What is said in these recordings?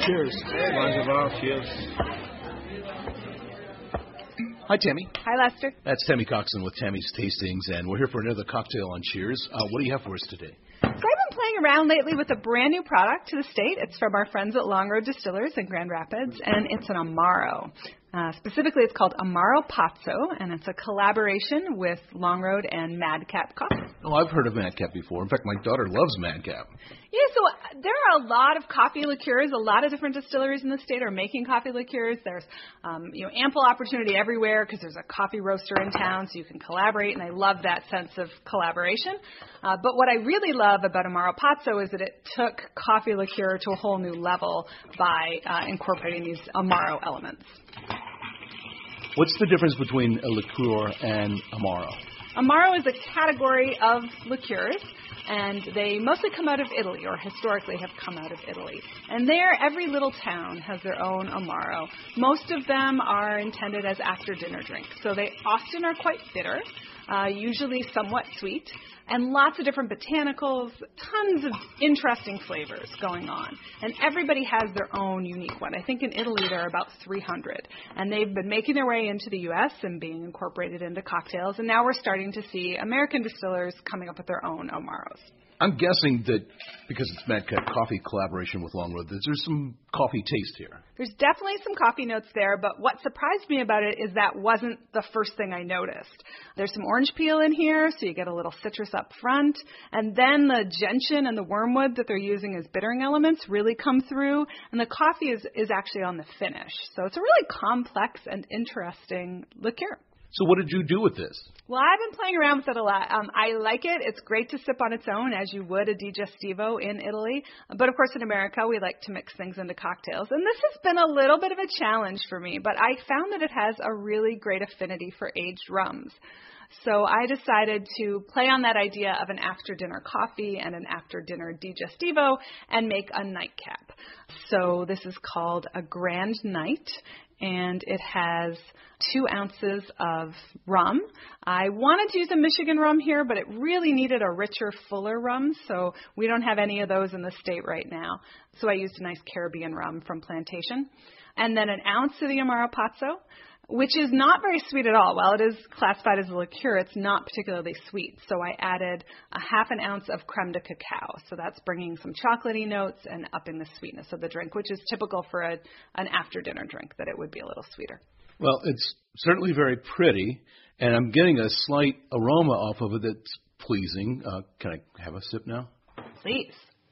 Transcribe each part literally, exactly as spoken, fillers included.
Cheers. Hey, cheers. Hi, Tammy. Hi, Lester. That's Tammy Coxon with Tammy's Tastings, and we're here for another cocktail on Cheers. Uh, what do you have for us today? So I've been playing around lately with a brand new product to the state. It's from our friends at Long Road Distillers in Grand Rapids, and it's an Amaro. Uh, specifically, it's called Amaro Pazzo, and it's a collaboration with Long Road and Madcap Coffee. Oh, I've heard of Madcap before. In fact, my daughter loves Madcap. Yeah, so there are a lot of coffee liqueurs. A lot of different distilleries in the state are making coffee liqueurs. There's um, you know, ample opportunity everywhere because there's a coffee roaster in town, so you can collaborate, and I love that sense of collaboration. Uh, but what I really love about Amaro Pazzo is that it took coffee liqueur to a whole new level by uh, incorporating these Amaro elements. What's the difference between a liqueur and Amaro? Amaro is a category of liqueurs, and they mostly come out of Italy, or historically have come out of Italy. And there, every little town has their own Amaro. Most of them are intended as after-dinner drinks, so they often are quite bitter, uh, usually somewhat sweet, and lots of different botanicals, tons of interesting flavors going on. And everybody has their own unique one. I think in Italy there are about three hundred. And they've been making their way into the U S and being incorporated into cocktails. And now we're starting to see American distillers coming up with their own Amaros. I'm guessing that because it's Madcap Coffee collaboration with Long Road, that there's some coffee taste here. There's definitely some coffee notes there, but what surprised me about it is that wasn't the first thing I noticed. There's some orange peel in here, so you get a little citrus up front, and then the gentian and the wormwood that they're using as bittering elements really come through, and the coffee is, is actually on the finish. So it's a really complex and interesting liqueur. So what did you do with this? Well, I've been playing around with it a lot. Um, I like it. It's great to sip on its own, as you would a digestivo in Italy. But, of course, in America, we like to mix things into cocktails. And this has been a little bit of a challenge for me, but I found that it has a really great affinity for aged rums. So I decided to play on that idea of an after-dinner coffee and an after-dinner digestivo and make a nightcap. So this is called a Grand Night, and it has two ounces of rum. I wanted to use a Michigan rum here, but it really needed a richer, fuller rum, so we don't have any of those in the state right now. So I used a nice Caribbean rum from Plantation. And then an ounce of the Amaro Pazzo, which is not very sweet at all. While it is classified as a liqueur, it's not particularly sweet. So I added a half an ounce of creme de cacao. So that's bringing some chocolatey notes and upping the sweetness of the drink, which is typical for a, an after-dinner drink, that it would be a little sweeter. Well, it's certainly very pretty, and I'm getting a slight aroma off of it that's pleasing. Uh, can I have a sip now? Please.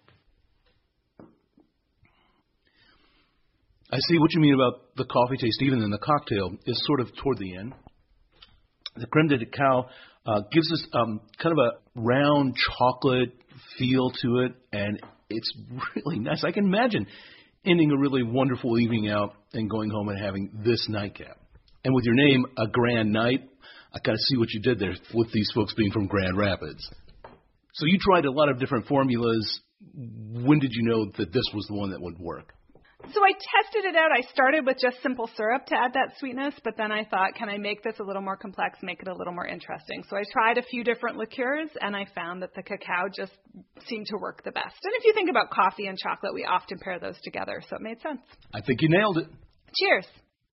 I see what you mean about the coffee taste, even in the cocktail, is sort of toward the end. The creme de cacao uh, gives us um, kind of a round chocolate feel to it, and it's really nice. I can imagine ending a really wonderful evening out and going home and having this nightcap. And with your name, A Grand Night, I kind of see what you did there with these folks being from Grand Rapids. So you tried a lot of different formulas. When did you know that this was the one that would work? So I tested it out. I started with just simple syrup to add that sweetness, but then I thought, can I make this a little more complex, make it a little more interesting? So I tried a few different liqueurs, and I found that the cacao just seemed to work the best. And if you think about coffee and chocolate, we often pair those together, so it made sense. I think you nailed it. Cheers.